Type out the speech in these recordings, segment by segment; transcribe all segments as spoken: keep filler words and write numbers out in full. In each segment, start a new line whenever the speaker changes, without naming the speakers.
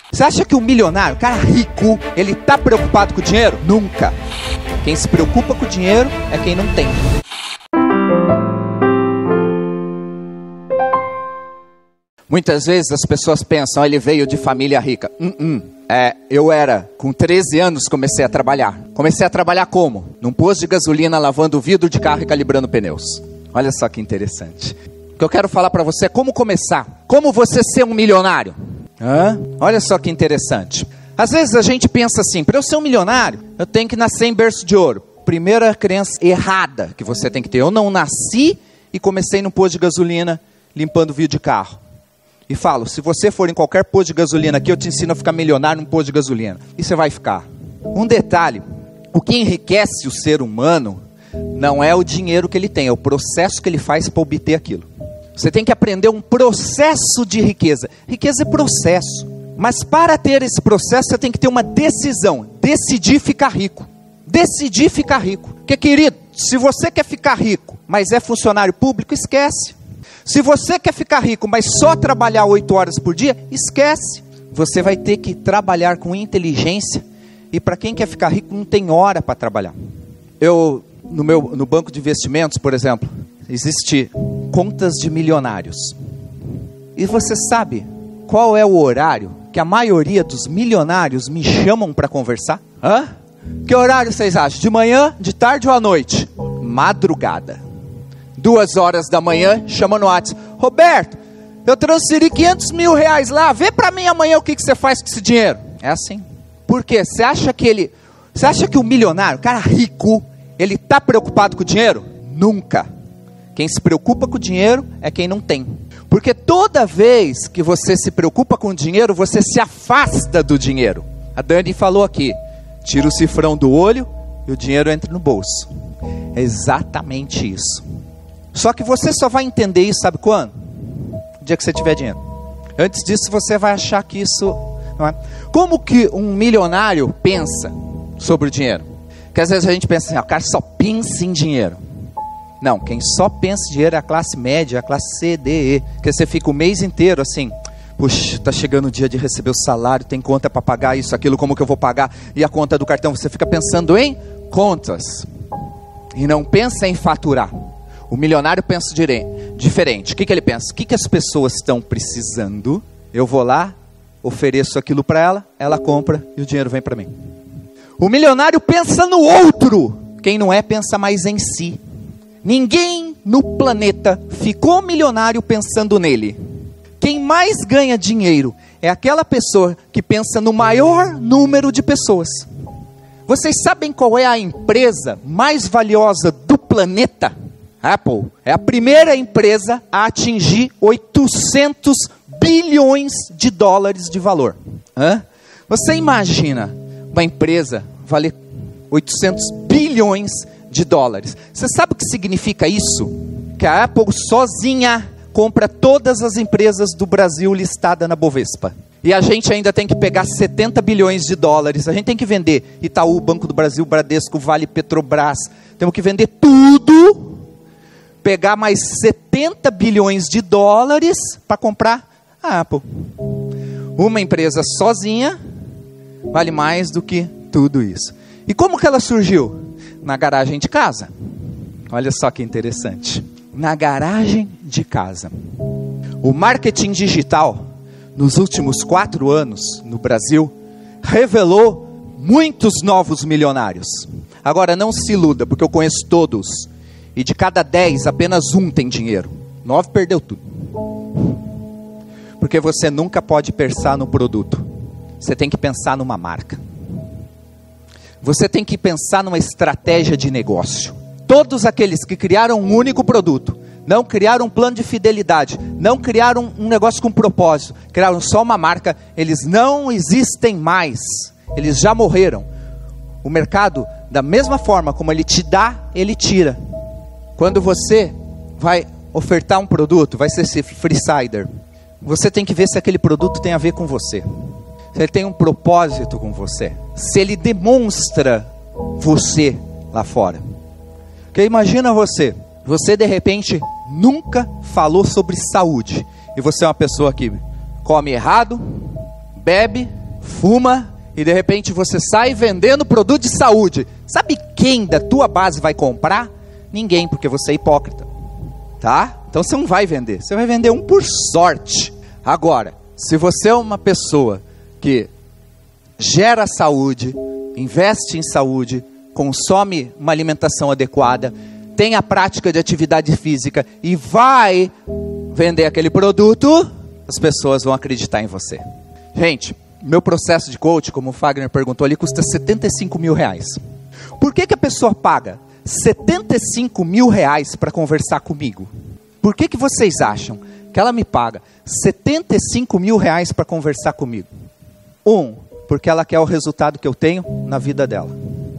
Você acha que o milionário, o cara rico, ele tá preocupado com o dinheiro? Nunca. Quem se preocupa com o dinheiro é quem não tem. Muitas vezes as pessoas pensam, ele veio de família rica. Uh -uh. É, eu era, com treze anos comecei a trabalhar. Comecei a trabalhar como? Num posto de gasolina, lavando o vidro de carro e calibrando pneus. Olha só que interessante. O que eu quero falar para você é como começar. Como você ser um milionário. Hã? Olha só que interessante. Às vezes a gente pensa assim, para eu ser um milionário, eu tenho que nascer em berço de ouro. Primeira crença errada que você tem que ter. Eu não nasci e comecei num posto de gasolina, limpando vidro de carro. E falo, se você for em qualquer posto de gasolina aqui, eu te ensino a ficar milionário num posto de gasolina. E você vai ficar. Um detalhe, o que enriquece o ser humano não é o dinheiro que ele tem, é o processo que ele faz para obter aquilo. Você tem que aprender um processo de riqueza. Riqueza é processo. Mas para ter esse processo, você tem que ter uma decisão. Decidir ficar rico. Decidir ficar rico. Porque, querido, se você quer ficar rico, mas é funcionário público, esquece. Se você quer ficar rico, mas só trabalhar oito horas por dia, esquece. Você vai ter que trabalhar com inteligência. E para quem quer ficar rico, não tem hora para trabalhar. Eu, no meu, no banco de investimentos, por exemplo, existe contas de milionários. E você sabe qual é o horário que a maioria dos milionários me chamam para conversar? Hã? Que horário vocês acham? De manhã, de tarde ou à noite? Madrugada. Duas horas da manhã, chama no WhatsApp. Roberto, eu transferi quinhentos mil reais lá. Vê para mim amanhã o que, que você faz com esse dinheiro. É assim. Por quê? Você acha que ele... Você acha que o milionário, o cara rico, ele tá preocupado com o dinheiro? Nunca. Quem se preocupa com o dinheiro é quem não tem. Porque toda vez que você se preocupa com o dinheiro, você se afasta do dinheiro. A Dani falou aqui, tira o cifrão do olho e o dinheiro entra no bolso. É exatamente isso. Só que você só vai entender isso, sabe quando? O dia que você tiver dinheiro. Antes disso, você vai achar que isso... Não é? Como que um milionário pensa sobre o dinheiro? Porque às vezes a gente pensa assim, ah, o cara só pensa em dinheiro. Não, quem só pensa em dinheiro é a classe média, a classe C, D, E. Porque você fica o mês inteiro assim, puxa, tá chegando o dia de receber o salário, tem conta para pagar isso, aquilo, como que eu vou pagar? E a conta do cartão, você fica pensando em contas. E não pensa em faturar. O milionário pensa diferente. O que, que ele pensa? O que, que as pessoas estão precisando? Eu vou lá, ofereço aquilo para ela, ela compra e o dinheiro vem para mim. O milionário pensa no outro. Quem não é, pensa mais em si. Ninguém no planeta ficou milionário pensando nele. Quem mais ganha dinheiro é aquela pessoa que pensa no maior número de pessoas. Vocês sabem qual é a empresa mais valiosa do planeta? Apple é a primeira empresa a atingir oitocentos bilhões de dólares de valor. Hã? Você imagina uma empresa valer oitocentos bilhões de dólares. Você sabe o que significa isso? Que a Apple sozinha compra todas as empresas do Brasil listadas na Bovespa. E a gente ainda tem que pegar setenta bilhões de dólares. A gente tem que vender Itaú, Banco do Brasil, Bradesco, Vale, Petrobras. Temos que vender tudo. Pegar mais setenta bilhões de dólares para comprar a Apple. Uma empresa sozinha vale mais do que tudo isso. E como que ela surgiu? Na garagem de casa. Olha só que interessante. Na garagem de casa. O marketing digital, nos últimos quatro anos, no Brasil, revelou muitos novos milionários. Agora, não se iluda, porque eu conheço todos. E de cada dez, apenas um tem dinheiro. Nove perdeu tudo. Porque você nunca pode pensar no produto. Você tem que pensar numa marca. Você tem que pensar numa estratégia de negócio. Todos aqueles que criaram um único produto, não criaram um plano de fidelidade, não criaram um negócio com propósito, criaram só uma marca, eles não existem mais. Eles já morreram. O mercado, da mesma forma como ele te dá, ele tira. Quando você vai ofertar um produto, vai ser esse freesider, você tem que ver se aquele produto tem a ver com você. Se ele tem um propósito com você. Se ele demonstra você lá fora. Porque imagina você. Você de repente nunca falou sobre saúde. E você é uma pessoa que come errado, bebe fuma e de repente você sai vendendo produto de saúde. Sabe quem da tua base vai comprar? Ninguém, porque você é hipócrita, tá? Então você não vai vender, você vai vender um por sorte. Agora, se você é uma pessoa que gera saúde, investe em saúde, consome uma alimentação adequada, tem a prática de atividade física e vai vender aquele produto, as pessoas vão acreditar em você. Gente, meu processo de coach, como o Fagner perguntou ali, custa setenta e cinco mil reais. Por que que a pessoa paga setenta e cinco mil reais para conversar comigo? Por que que vocês acham que ela me paga setenta e cinco mil reais para conversar comigo? Um, porque ela quer o resultado que eu tenho na vida dela.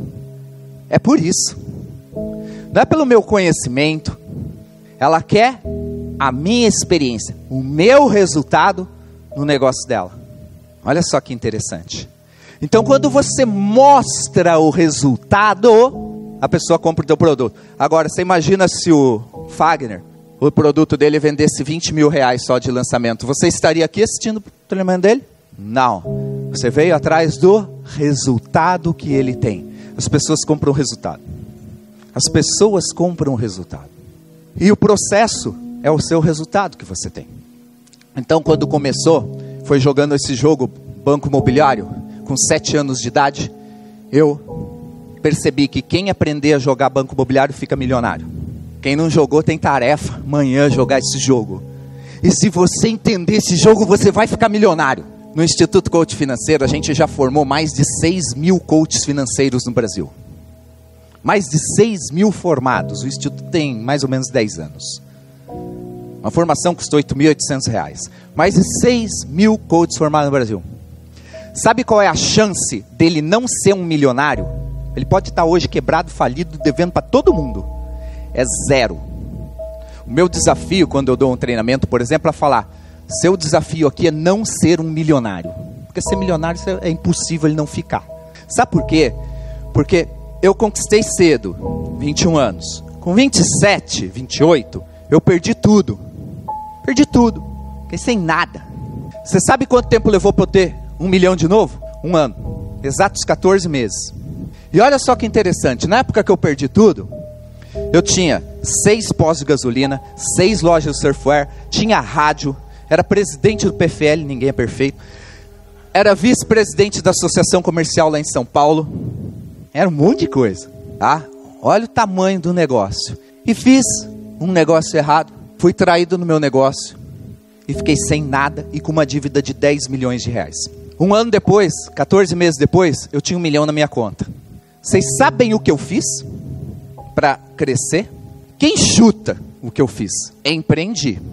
É por isso. Não é pelo meu conhecimento. Ela quer a minha experiência, o meu resultado no negócio dela. Olha só que interessante. Então, quando você mostra o resultado, a pessoa compra o teu produto. Agora, você imagina se o Fagner, o produto dele vendesse vinte mil reais só de lançamento. Você estaria aqui assistindo o treinamento dele? Não. Você veio atrás do resultado que ele tem. As pessoas compram o resultado. As pessoas compram o resultado. E o processo é o seu resultado que você tem. Então, quando começou, foi jogando esse jogo, Banco Imobiliário, com sete anos de idade, eu percebi que quem aprender a jogar Banco Imobiliário fica milionário. Quem não jogou tem tarefa, amanhã jogar esse jogo. E se você entender esse jogo, você vai ficar milionário. No Instituto Coach Financeiro, a gente já formou mais de seis mil coaches financeiros no Brasil. Mais de seis mil formados. O Instituto tem mais ou menos dez anos. Uma formação custou oito mil e oitocentos reais. Mais de seis mil coaches formados no Brasil. Sabe qual é a chance dele não ser um milionário? Ele pode estar hoje quebrado, falido, devendo para todo mundo. É zero. O meu desafio, quando eu dou um treinamento, por exemplo, é falar: seu desafio aqui é não ser um milionário. Porque ser milionário é impossível ele não ficar. Sabe por quê? Porque eu conquistei cedo, vinte e um anos. Com vinte e sete, vinte e oito, eu perdi tudo. Perdi tudo. Fiquei sem nada. Você sabe quanto tempo levou para eu ter um milhão de novo? Um ano. Exatos quatorze meses. E olha só que interessante. Na época que eu perdi tudo, eu tinha seis postos de gasolina, seis lojas de surfwear, tinha rádio, era presidente do P F L, ninguém é perfeito, era vice-presidente da Associação Comercial lá em São Paulo, era um monte de coisa, tá? Olha o tamanho do negócio. E fiz um negócio errado, fui traído no meu negócio, e fiquei sem nada e com uma dívida de dez milhões de reais. Um ano depois, quatorze meses depois, eu tinha um milhão na minha conta. Vocês sabem o que eu fiz para crescer? Quem chuta o que eu fiz? Empreendi.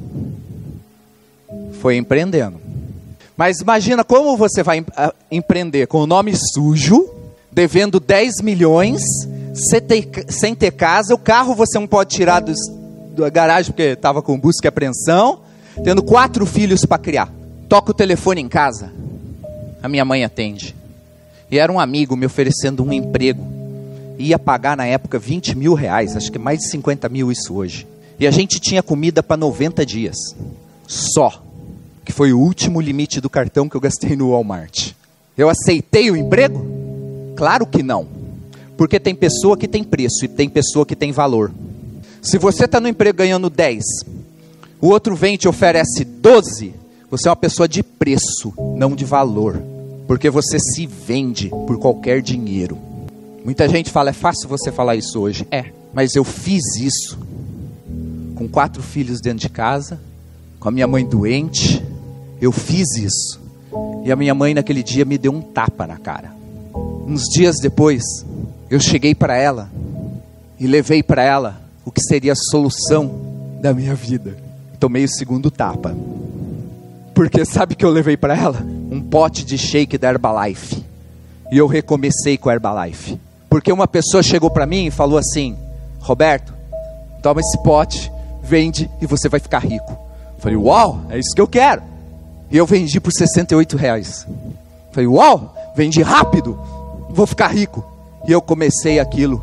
Foi empreendendo. Mas imagina como você vai empreender com o nome sujo, devendo dez milhões, sem ter casa, o carro você não pode tirar dos, da garagem porque estava com busca e apreensão, tendo quatro filhos para criar. Toca o telefone em casa, a minha mãe atende. E era um amigo me oferecendo um emprego. Ia pagar na época vinte mil reais, acho que mais de cinquenta mil isso hoje. E a gente tinha comida para noventa dias, só. Que foi o último limite do cartão que eu gastei no Walmart. Eu aceitei o emprego? Claro que não. Porque tem pessoa que tem preço e tem pessoa que tem valor. Se você está no emprego ganhando dez, o outro vem e te oferece doze, você é uma pessoa de preço, não de valor. Porque você se vende por qualquer dinheiro. Muita gente fala, é fácil você falar isso hoje. É, mas eu fiz isso com quatro filhos dentro de casa, com a minha mãe doente. Eu fiz isso. E a minha mãe naquele dia me deu um tapa na cara. Uns dias depois, eu cheguei para ela e levei para ela o que seria a solução da minha vida. Tomei o segundo tapa. Porque sabe o que eu levei para ela? Um pote de shake da Herbalife. E eu recomecei com a Herbalife. Porque uma pessoa chegou para mim e falou assim: Roberto, toma esse pote, vende e você vai ficar rico. Eu falei, uau, é isso que eu quero. E eu vendi por sessenta e oito reais. Eu falei, uau, vendi rápido, vou ficar rico. E eu comecei aquilo.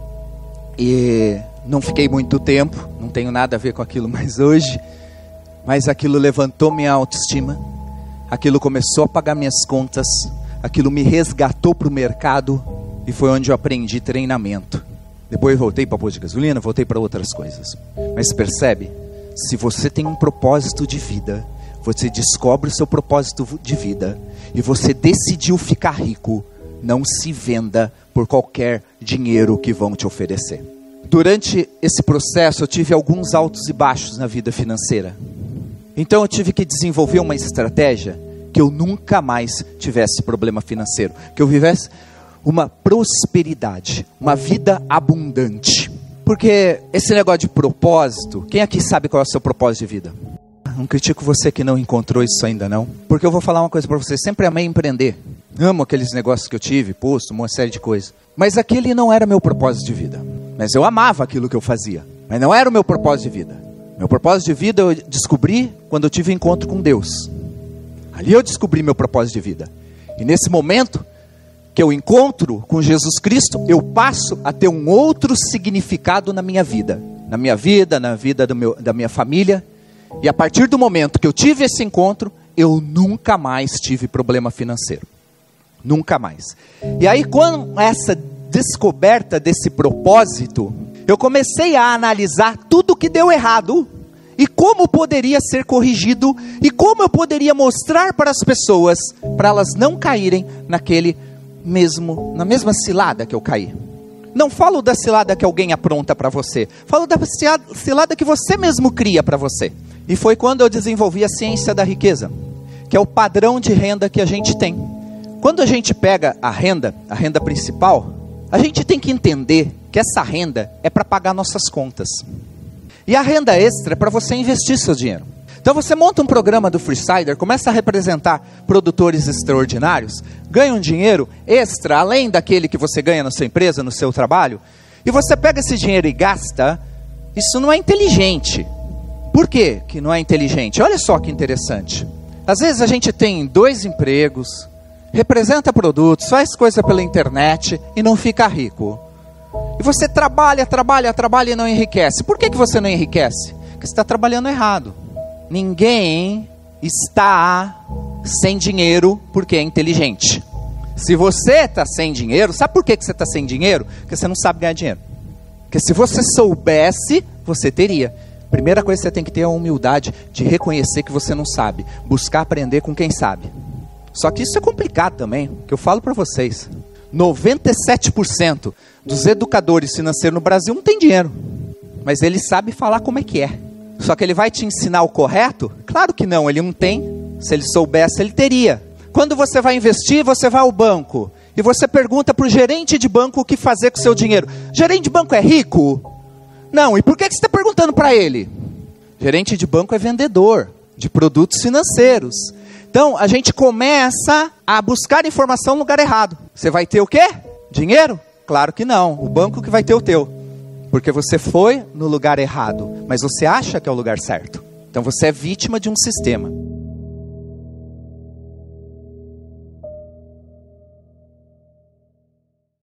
E não fiquei muito tempo, não tenho nada a ver com aquilo mais hoje. Mas aquilo levantou minha autoestima, aquilo começou a pagar minhas contas, aquilo me resgatou para o mercado e foi onde eu aprendi treinamento. Depois eu voltei para posto de gasolina, voltei para outras coisas. Mas percebe? Se você tem um propósito de vida, você descobre o seu propósito de vida e você decidiu ficar rico, não se venda por qualquer dinheiro que vão te oferecer. Durante esse processo eu tive alguns altos e baixos na vida financeira. Então eu tive que desenvolver uma estratégia que eu nunca mais tivesse problema financeiro, que eu vivesse uma prosperidade, uma vida abundante. Porque esse negócio de propósito, quem aqui sabe qual é o seu propósito de vida? Não critico você que não encontrou isso ainda não. Porque eu vou falar uma coisa para você, sempre amei empreender. Amo aqueles negócios que eu tive, posto, uma série de coisas. Mas aquele não era meu propósito de vida. Mas eu amava aquilo que eu fazia. Mas não era o meu propósito de vida. Meu propósito de vida eu descobri quando eu tive um encontro com Deus. Ali eu descobri meu propósito de vida. E nesse momento que eu encontro com Jesus Cristo, eu passo a ter um outro significado na minha vida. Na minha vida, na vida do meu, da minha família. E a partir do momento que eu tive esse encontro, eu nunca mais tive problema financeiro. Nunca mais. E aí, com essa descoberta desse propósito, eu comecei a analisar tudo que deu errado e como poderia ser corrigido e como eu poderia mostrar para as pessoas, para elas não caírem naquele mesmo, na mesma cilada que eu caí. Não falo da cilada que alguém apronta para você, falo da cilada que você mesmo cria para você. E foi quando eu desenvolvi a ciência da riqueza, que é o padrão de renda que a gente tem. Quando a gente pega a renda, a renda principal, a gente tem que entender que essa renda é para pagar nossas contas. E a renda extra é para você investir seu dinheiro. Então você monta um programa do Freesider, começa a representar produtores extraordinários, ganha um dinheiro extra, além daquele que você ganha na sua empresa, no seu trabalho, e você pega esse dinheiro e gasta. Isso não é inteligente. Por quê que não é inteligente? Olha só que interessante. Às vezes a gente tem dois empregos, representa produtos, faz coisa pela internet e não fica rico. E você trabalha, trabalha, trabalha e não enriquece. Por que que você não enriquece? Porque você está trabalhando errado. Ninguém está sem dinheiro porque é inteligente. Se você está sem dinheiro, sabe por que que você está sem dinheiro? Porque você não sabe ganhar dinheiro. Porque se você soubesse, você teria. Primeira coisa que você tem que ter é a humildade de reconhecer que você não sabe. Buscar aprender com quem sabe. Só que isso é complicado também, que eu falo para vocês. noventa e sete por cento dos educadores financeiros no Brasil não tem dinheiro. Mas ele sabe falar como é que é. Só que ele vai te ensinar o correto? Claro que não, ele não tem. Se ele soubesse, ele teria. Quando você vai investir, você vai ao banco. E você pergunta para o gerente de banco o que fazer com o seu dinheiro. Gerente de banco é rico? Não, e por que que você está perguntando para ele? Gerente de banco é vendedor de produtos financeiros. Então, a gente começa a buscar informação no lugar errado. Você vai ter o quê? Dinheiro? Claro que não. O banco que vai ter o teu. Porque você foi no lugar errado. Mas você acha que é o lugar certo. Então, você é vítima de um sistema.